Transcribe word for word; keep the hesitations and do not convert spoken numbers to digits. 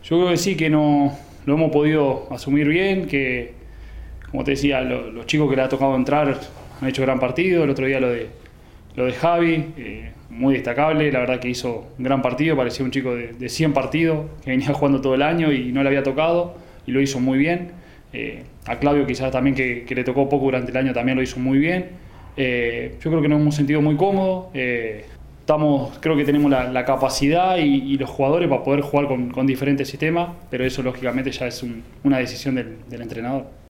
Yo creo que sí, que no lo hemos podido asumir bien, que, como te decía, lo, los chicos que le ha tocado entrar han hecho gran partido. El otro día lo de, lo de Javi, eh, muy destacable, la verdad que hizo un gran partido, parecía un chico de, de cien partidos, que venía jugando todo el año y no le había tocado, y lo hizo muy bien. Eh, a Claudio quizás también, que, que le tocó poco durante el año, también lo hizo muy bien. Eh, yo creo que nos hemos sentido muy cómodos. Eh, Estamos, creo que tenemos la, la capacidad y, y los jugadores para poder jugar con, con diferentes sistemas, pero eso lógicamente ya es un, una decisión del, del entrenador.